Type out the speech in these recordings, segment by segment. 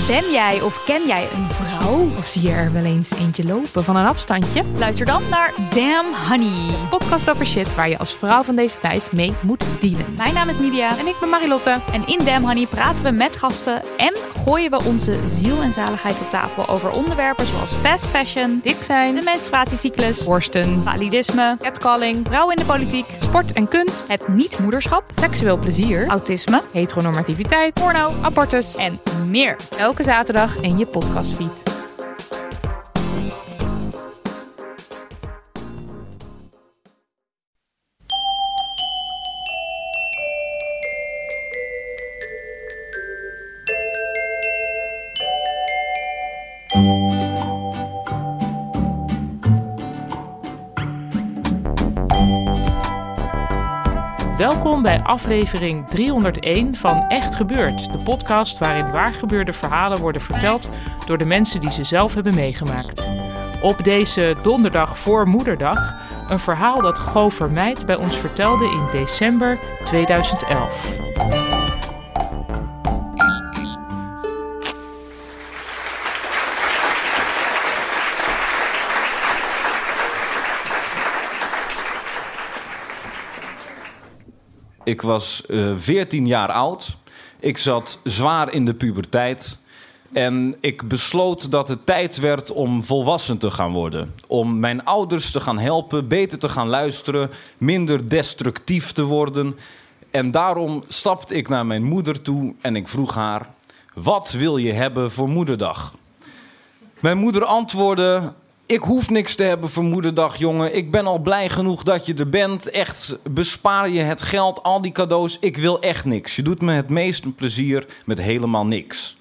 Ben jij of ken jij een vrouw? Of zie je er wel eens eentje lopen van een afstandje? Luister dan naar Damn Honey. Een podcast over shit waar je als vrouw van deze tijd mee moet dealen. Mijn naam is Nidia. En ik ben Marilotte. En in Damn Honey praten we met gasten en gooien we onze ziel en zaligheid op tafel over onderwerpen zoals fast fashion, Dik zijn, de menstruatiecyclus, borsten, validisme, catcalling, vrouwen in de politiek, sport en kunst, het niet-moederschap, seksueel plezier, autisme, heteronormativiteit, porno abortus en meer. Elke zaterdag in je podcastfeed. Welkom bij aflevering 301 van Echt Gebeurd, de podcast waarin waargebeurde verhalen worden verteld door de mensen die ze zelf hebben meegemaakt. Op deze donderdag voor Moederdag een verhaal dat Go Vermeij bij ons vertelde in december 2011. Ik was 14 jaar oud. Ik zat zwaar in de puberteit. En ik besloot dat het tijd werd om volwassen te gaan worden. Om mijn ouders te gaan helpen, beter te gaan luisteren, minder destructief te worden. En daarom stapte ik naar mijn moeder toe en ik vroeg haar: wat wil je hebben voor Moederdag? Mijn moeder antwoordde: ik hoef niks te hebben voor Moederdag, jongen. Ik ben al blij genoeg dat je er bent. Echt, bespaar je het geld, al die cadeaus. Ik wil echt niks. Je doet me het meeste plezier met helemaal niks.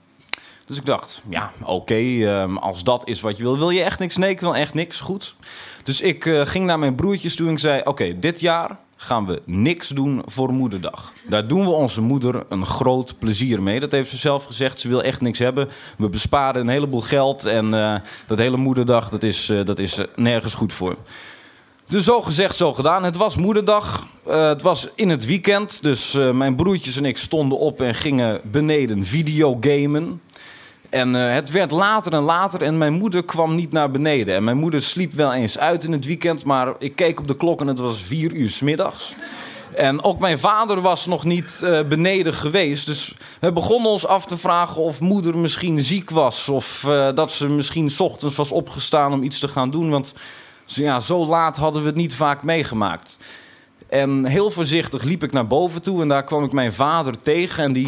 Dus ik dacht, ja, oké, als dat is wat je wil. Wil je echt niks? Nee, ik wil echt niks. Goed. Dus ik ging naar mijn broertjes toe en ik zei: oké, dit jaar gaan we niks doen voor Moederdag. Daar doen we onze moeder een groot plezier mee. Dat heeft ze zelf gezegd. Ze wil echt niks hebben. We besparen een heleboel geld. En dat hele Moederdag, dat is nergens goed voor. Dus zo gezegd, zo gedaan. Het was Moederdag. Het was in het weekend. Dus mijn broertjes en ik stonden op en gingen beneden videogamen. En het werd later en later en mijn moeder kwam niet naar beneden. En mijn moeder sliep wel eens uit in het weekend, maar ik keek op de klok en het was 4 uur 's middags. En ook mijn vader was nog niet beneden geweest. Dus we begonnen ons af te vragen of moeder misschien ziek was. Of dat ze misschien 's ochtends was opgestaan om iets te gaan doen. Want ja, zo laat hadden we het niet vaak meegemaakt. En heel voorzichtig liep ik naar boven toe en daar kwam ik mijn vader tegen en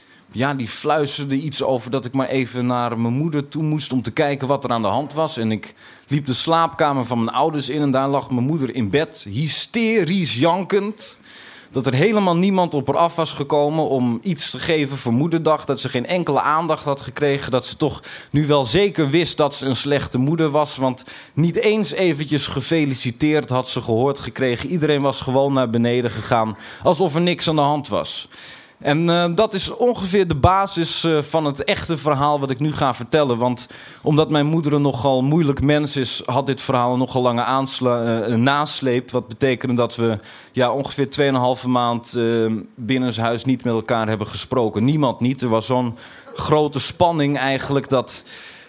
die fluisterde iets over dat ik maar even naar mijn moeder toe moest om te kijken wat er aan de hand was. En ik liep de slaapkamer van mijn ouders in en daar lag mijn moeder in bed, hysterisch jankend. Dat er helemaal niemand op haar af was gekomen om iets te geven voor Moederdag. Dat ze geen enkele aandacht had gekregen. Dat ze toch nu wel zeker wist dat ze een slechte moeder was. Want niet eens eventjes gefeliciteerd had ze gehoord gekregen. Iedereen was gewoon naar beneden gegaan alsof er niks aan de hand was. En dat is ongeveer de basis van het echte verhaal wat ik nu ga vertellen. Want omdat mijn moeder een nogal moeilijk mens is, had dit verhaal een nogal lange nasleep. Wat betekende dat we ongeveer 2,5 maand binnenshuis niet met elkaar hebben gesproken. Niemand niet. Er was zo'n grote spanning eigenlijk dat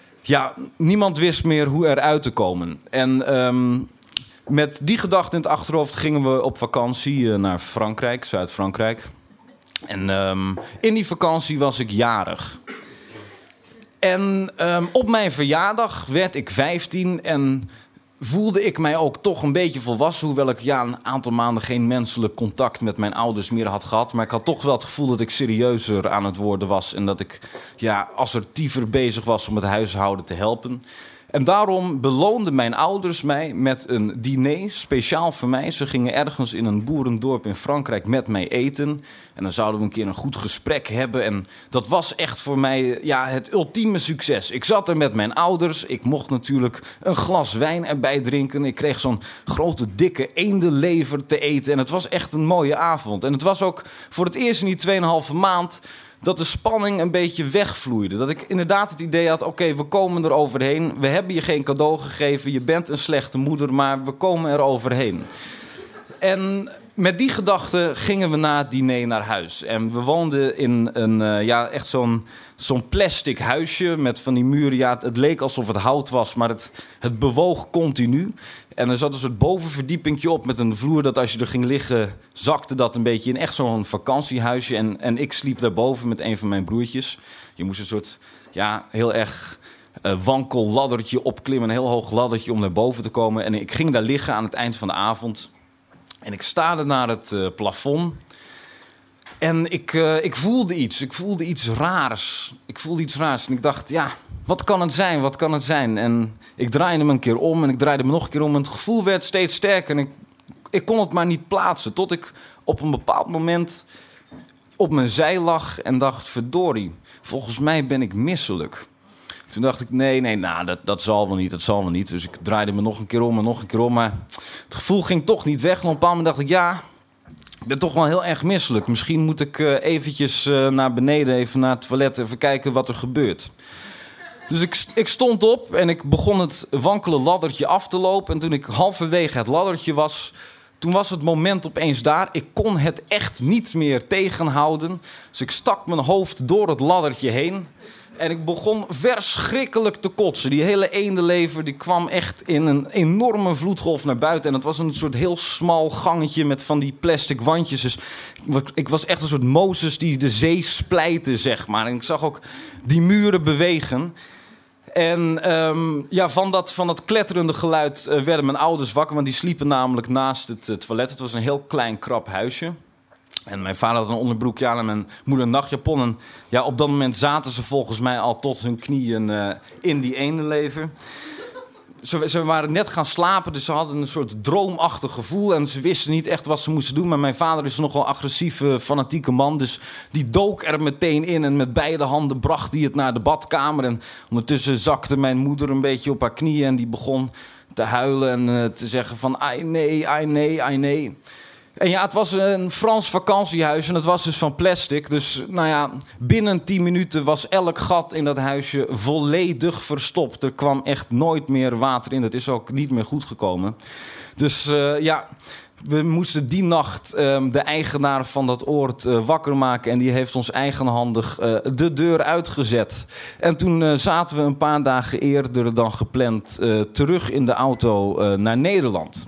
niemand wist meer hoe eruit te komen. En met die gedachte in het achterhoofd gingen we op vakantie naar Frankrijk, Zuid-Frankrijk. En in die vakantie was ik jarig. En op mijn verjaardag werd ik 15 en voelde ik mij ook toch een beetje volwassen. Hoewel ik een aantal maanden geen menselijk contact met mijn ouders meer had gehad. Maar ik had toch wel het gevoel dat ik serieuzer aan het worden was. En dat ik assertiever bezig was om het huishouden te helpen. En daarom beloonden mijn ouders mij met een diner, speciaal voor mij. Ze gingen ergens in een boerendorp in Frankrijk met mij eten. En dan zouden we een keer een goed gesprek hebben. En dat was echt voor mij het ultieme succes. Ik zat er met mijn ouders. Ik mocht natuurlijk een glas wijn erbij drinken. Ik kreeg zo'n grote, dikke eendenlever te eten. En het was echt een mooie avond. En het was ook voor het eerst in die 2,5 maand dat de spanning een beetje wegvloeide. Dat ik inderdaad het idee had, oké, we komen er overheen. We hebben je geen cadeau gegeven. Je bent een slechte moeder, maar we komen er overheen. En met die gedachte gingen we na het diner naar huis. En we woonden in een echt zo'n plastic huisje met van die muren. Ja, het leek alsof het hout was, maar het bewoog continu. En er zat een soort bovenverdiepingje op met een vloer dat als je er ging liggen, zakte dat een beetje in echt zo'n vakantiehuisje. En ik sliep daarboven met een van mijn broertjes. Je moest een soort, heel erg wankel laddertje opklimmen, een heel hoog laddertje om naar boven te komen. En ik ging daar liggen aan het eind van de avond. En ik staarde naar het plafond. En ik voelde iets. Ik voelde iets raars. En ik dacht, wat kan het zijn? Wat kan het zijn? En ik draaide me een keer om en ik draaide me nog een keer om. En het gevoel werd steeds sterker. En ik kon het maar niet plaatsen. Tot ik op een bepaald moment op mijn zij lag en dacht, verdorie, volgens mij ben ik misselijk. Toen dacht ik, nee, dat zal wel niet. Dus ik draaide me nog een keer om en nog een keer om. Maar het gevoel ging toch niet weg. En op een bepaald moment dacht ik, ik ben toch wel heel erg misselijk. Misschien moet ik eventjes naar beneden, even naar het toilet, even kijken wat er gebeurt. Dus ik stond op en ik begon het wankele laddertje af te lopen. En toen ik halverwege het laddertje was, toen was het moment opeens daar. Ik kon het echt niet meer tegenhouden. Dus ik stak mijn hoofd door het laddertje heen. En ik begon verschrikkelijk te kotsen. Die hele eendenlever die kwam echt in een enorme vloedgolf naar buiten. En het was een soort heel smal gangetje met van die plastic wandjes. Dus ik was echt een soort Mozes die de zee splijtte, zeg maar. En ik zag ook die muren bewegen. En van dat kletterende geluid werden mijn ouders wakker. Want die sliepen namelijk naast het toilet. Het was een heel klein krap huisje. En mijn vader had een onderbroekje aan en mijn moeder een nachtjapon. En op dat moment zaten ze volgens mij al tot hun knieën in die eendenlever. Ze waren net gaan slapen, dus ze hadden een soort droomachtig gevoel. En ze wisten niet echt wat ze moesten doen. Maar mijn vader is een nogal agressieve, fanatieke man. Dus die dook er meteen in en met beide handen bracht hij het naar de badkamer. En ondertussen zakte mijn moeder een beetje op haar knieën. En die begon te huilen en te zeggen van ai nee, ai nee, ai nee. En het was een Frans vakantiehuis en het was dus van plastic. Dus binnen 10 minuten was elk gat in dat huisje volledig verstopt. Er kwam echt nooit meer water in. Dat is ook niet meer goed gekomen. Dus we moesten die nacht de eigenaar van dat oord wakker maken. En die heeft ons eigenhandig de deur uitgezet. En toen zaten we een paar dagen eerder dan gepland terug in de auto naar Nederland.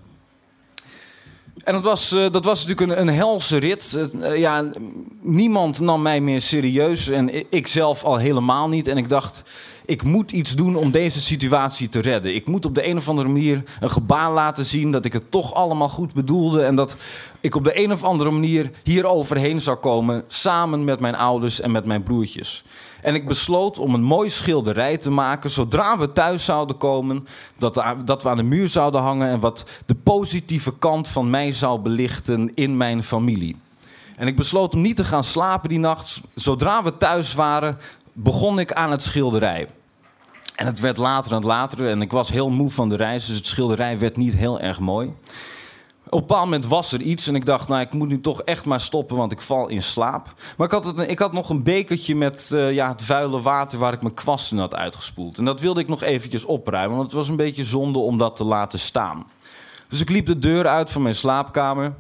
En dat was natuurlijk een helse rit. Niemand nam mij meer serieus en ik zelf al helemaal niet. En ik dacht, ik moet iets doen om deze situatie te redden. Ik moet op de een of andere manier een gebaar laten zien dat ik het toch allemaal goed bedoelde. En dat ik op de een of andere manier hier overheen zou komen, samen met mijn ouders en met mijn broertjes. En ik besloot om een mooi schilderij te maken zodra we thuis zouden komen, dat we aan de muur zouden hangen en wat de positieve kant van mij zou belichten in mijn familie. En ik besloot om niet te gaan slapen die nacht. Zodra we thuis waren, begon ik aan het schilderij. En het werd later en later en ik was heel moe van de reis, dus het schilderij werd niet heel erg mooi. Op een bepaald moment was er iets en ik dacht, ik moet nu toch echt maar stoppen, want ik val in slaap. Maar ik had nog een bekertje met het vuile water waar ik mijn kwast in had uitgespoeld. En dat wilde ik nog eventjes opruimen, want het was een beetje zonde om dat te laten staan. Dus ik liep de deur uit van mijn slaapkamer.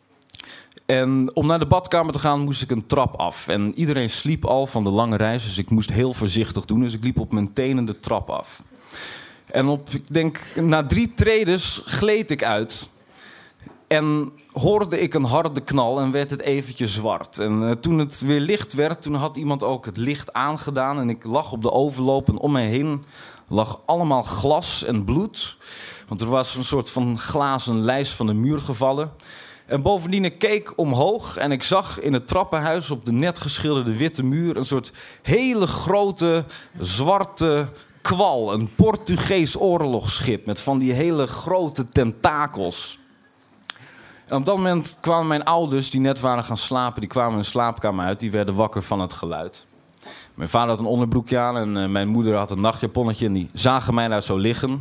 En om naar de badkamer te gaan moest ik een trap af. En iedereen sliep al van de lange reis, dus ik moest heel voorzichtig doen. Dus ik liep op mijn tenen de trap af. En ik denk, na 3 tredes gleed ik uit. En hoorde ik een harde knal en werd het eventjes zwart. En toen het weer licht werd, toen had iemand ook het licht aangedaan. En ik lag op de overloop en om mij heen lag allemaal glas en bloed. Want er was een soort van glazen lijst van de muur gevallen. En bovendien, ik keek omhoog en ik zag in het trappenhuis op de net geschilderde witte muur een soort hele grote zwarte kwal. Een Portugees oorlogsschip met van die hele grote tentakels. En op dat moment kwamen mijn ouders, die net waren gaan slapen, die kwamen hun slaapkamer uit. Die werden wakker van het geluid. Mijn vader had een onderbroekje aan en mijn moeder had een nachtjaponnetje. En die zagen mij daar zo liggen.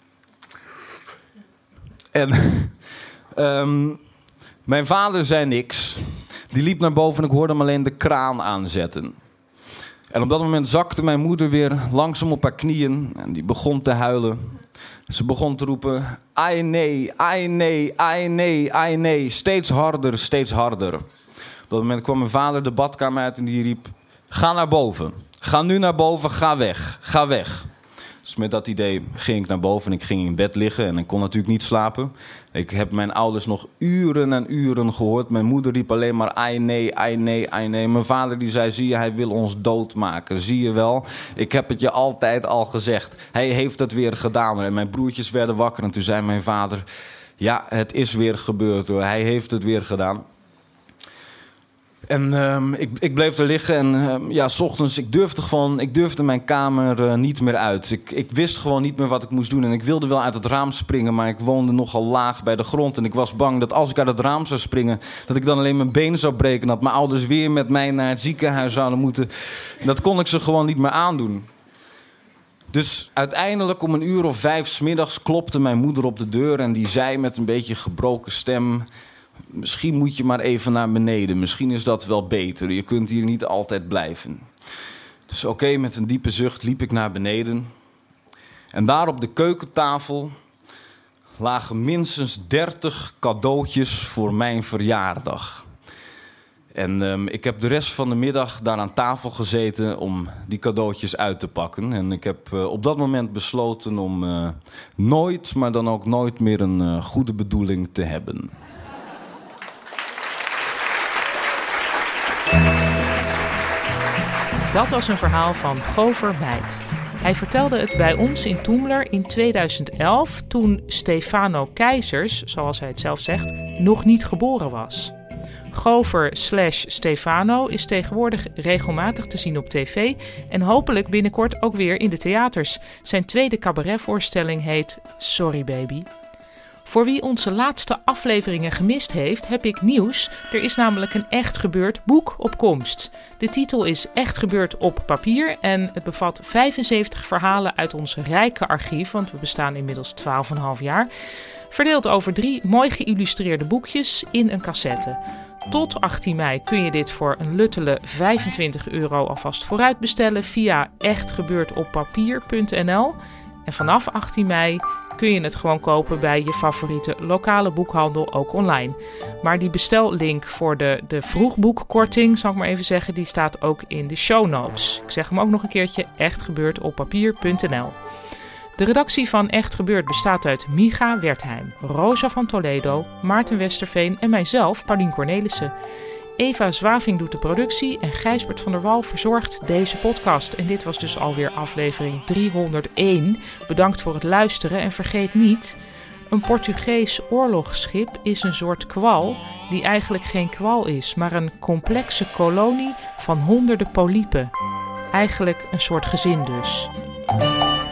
En mijn vader zei niks. Die liep naar boven en ik hoorde hem alleen de kraan aanzetten. En op dat moment zakte mijn moeder weer langzaam op haar knieën. En die begon te huilen. Ze begon te roepen, ai nee, ai nee, ai nee, ai nee. Steeds harder, steeds harder. Op dat moment kwam mijn vader de badkamer uit en die riep, ga naar boven. Ga nu naar boven, ga weg, ga weg. Dus met dat idee ging ik naar boven en ik ging in bed liggen en ik kon natuurlijk niet slapen. Ik heb mijn ouders nog uren en uren gehoord. Mijn moeder riep alleen maar ai nee, ai nee, ai nee. Mijn vader die zei, zie je, hij wil ons doodmaken. Zie je wel, ik heb het je altijd al gezegd. Hij heeft het weer gedaan. En mijn broertjes werden wakker en toen zei mijn vader, ja, het is weer gebeurd hoor. Hij heeft het weer gedaan. En ik bleef er liggen en 's ochtends, ik durfde mijn kamer niet meer uit. Ik wist gewoon niet meer wat ik moest doen. En ik wilde wel uit het raam springen, maar ik woonde nogal laag bij de grond. En ik was bang dat als ik uit het raam zou springen, dat ik dan alleen mijn been zou breken. En dat mijn ouders weer met mij naar het ziekenhuis zouden moeten. En dat kon ik ze gewoon niet meer aandoen. Dus uiteindelijk om 5:00 's middags klopte mijn moeder op de deur en die zei met een beetje gebroken stem, misschien moet je maar even naar beneden. Misschien is dat wel beter. Je kunt hier niet altijd blijven. Dus oké, met een diepe zucht liep ik naar beneden. En daar op de keukentafel lagen minstens 30 cadeautjes voor mijn verjaardag. En ik heb de rest van de middag daar aan tafel gezeten om die cadeautjes uit te pakken. En ik heb op dat moment besloten om nooit, maar dan ook nooit meer een goede bedoeling te hebben. Dat was een verhaal van Gover Meid. Hij vertelde het bij ons in Toemler in 2011... toen Stefano Keizers, zoals hij het zelf zegt, nog niet geboren was. Gover/Stefano is tegenwoordig regelmatig te zien op tv... en hopelijk binnenkort ook weer in de theaters. Zijn tweede cabaretvoorstelling heet Sorry Baby. Voor wie onze laatste afleveringen gemist heeft, heb ik nieuws. Er is namelijk een echt gebeurd boek op komst. De titel is Echt gebeurd op papier en het bevat 75 verhalen uit ons rijke archief, want we bestaan inmiddels 12,5 jaar. Verdeeld over 3 mooi geïllustreerde boekjes in een cassette. Tot 18 mei kun je dit voor een luttele €25 alvast vooruit bestellen via echtgebeurtoppapier.nl. En vanaf 18 mei kun je het gewoon kopen bij je favoriete lokale boekhandel, ook online. Maar die bestellink voor de vroegboekkorting, zal ik maar even zeggen, die staat ook in de show notes. Ik zeg hem ook nog een keertje, echtgebeurtoppapier.nl. De redactie van Echt Gebeurd bestaat uit Micha Wertheim, Rosa van Toledo, Maarten Westerveen en mijzelf, Paulien Cornelissen. Eva Zwaving doet de productie en Gijsbert van der Wal verzorgt deze podcast. En dit was dus alweer aflevering 301. Bedankt voor het luisteren en vergeet niet, een Portugees oorlogsschip is een soort kwal die eigenlijk geen kwal is, maar een complexe kolonie van honderden polypen. Eigenlijk een soort gezin dus.